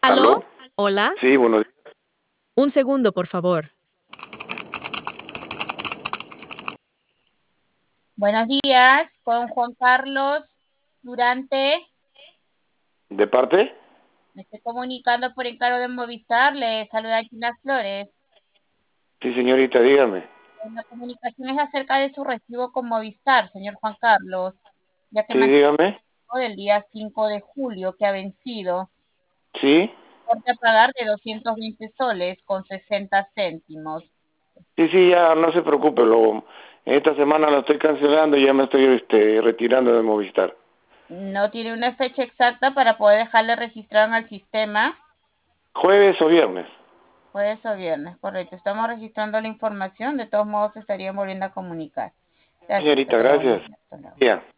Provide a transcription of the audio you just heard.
¿Aló? ¿Aló? ¿Hola? Sí, buenos días. Un segundo, por favor. Buenos días, con Juan Carlos Durante. ¿De parte? Me estoy comunicando por encargo de Movistar. Le saluda Gina Flores. Sí, señorita, dígame. La comunicación es acerca de su recibo con Movistar, señor Juan Carlos, ya que Sí, me dígame. del día 5 de julio que ha vencido. Sí. Corte a pagar de 220 soles con 60 céntimos. Sí, sí, ya no se preocupe. Esta semana lo estoy cancelando y ya me estoy retirando de Movistar. No tiene una fecha exacta para poder dejarle registrar en el sistema. ¿Jueves o viernes? Jueves o viernes, correcto. Estamos registrando la información. De todos modos, se estarían volviendo a comunicar. Gracias, que Señorita, tenga buen gracias. día. Hasta luego. Ya.